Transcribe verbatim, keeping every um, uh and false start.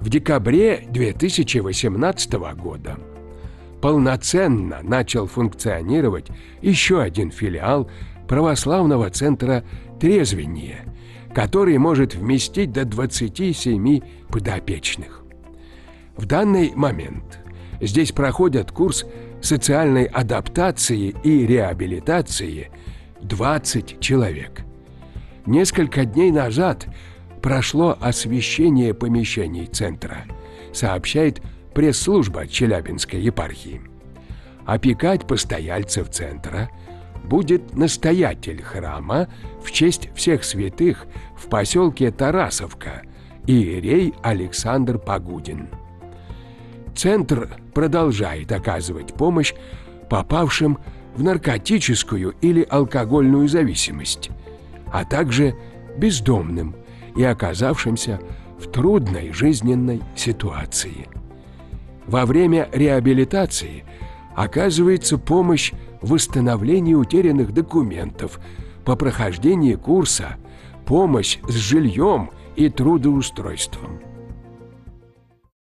В декабре две тысячи восемнадцатого года полноценно начал функционировать еще один филиал православного центра «Трезвенние», который может вместить до двадцати семи подопечных. В данный момент здесь проходят курс социальной адаптации и реабилитации двадцать человек. Несколько дней назад прошло освящение помещений центра, сообщает пресс-служба Челябинской епархии. Опекать постояльцев центра будет настоятель храма в честь всех святых в поселке Тарасовка, иерей Александр Погудин. Центр продолжает оказывать помощь попавшим в наркотическую или алкогольную зависимость, а также бездомным и оказавшимся в трудной жизненной ситуации. Во время реабилитации оказывается помощь в восстановлении утерянных документов, по прохождении курса, помощь с жильем и трудоустройством.